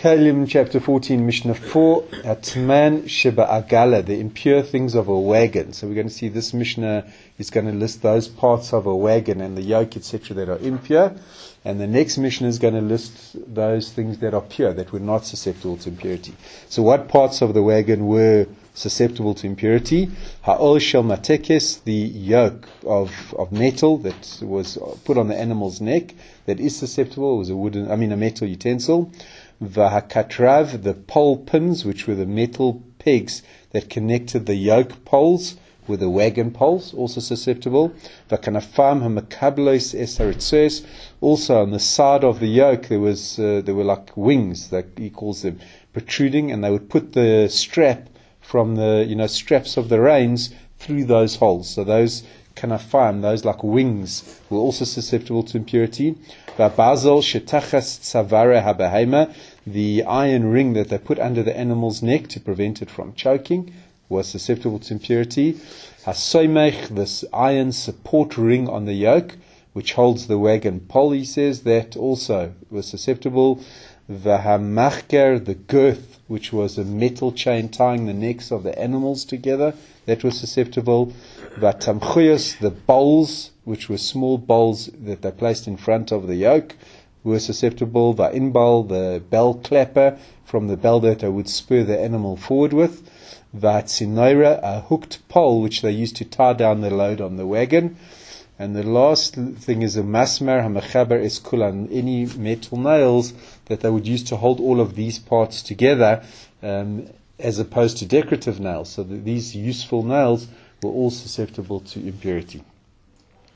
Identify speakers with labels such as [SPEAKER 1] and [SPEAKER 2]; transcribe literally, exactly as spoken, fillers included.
[SPEAKER 1] Kalim chapter fourteen, Mishnah four, Atman Sheba Agala, the impure things of a wagon. So we're going to see this Mishnah is going to list those parts of a wagon and the yoke, et cetera, that are impure. And the next Mishnah is going to list those things that are pure, that were not susceptible to impurity. So what parts of the wagon were susceptible to impurity? Ha'ol shel matekes, the yoke of, of metal that was put on the animal's neck, that is susceptible. It was a wooden, I mean a metal utensil. V'hakatrav, the pole pins, which were the metal pegs that connected the yoke poles with the wagon poles, also susceptible. V'kanafam hamakablos esaritzus, also on the side of the yoke there was uh, there were like wings, that he calls them, protruding, and they would put the strap from the you know straps of the reins through those holes. So those kanafam, those like wings, were also susceptible to impurity. V'bazel shetachas tzavara habahema, the iron ring that they put under the animal's neck to prevent it from choking, was susceptible to impurity. Hasoimech, this iron support ring on the yoke, which holds the wagon pole, he says, that also was susceptible. Vahamachker, the girth, which was a metal chain tying the necks of the animals together, that was susceptible. Vatamchuyos, the bowls, which were small bowls that they placed in front of the yoke, were susceptible. Vainbal, the bell clapper, from the bell that they would spur the animal forward with. Vatzinoira, a hooked pole which they used to tie down the load on the wagon. And the last thing is a masmar hamachaber eskulan, any metal nails that they would use to hold all of these parts together, um, as opposed to decorative nails. So that these useful nails were all susceptible to impurity.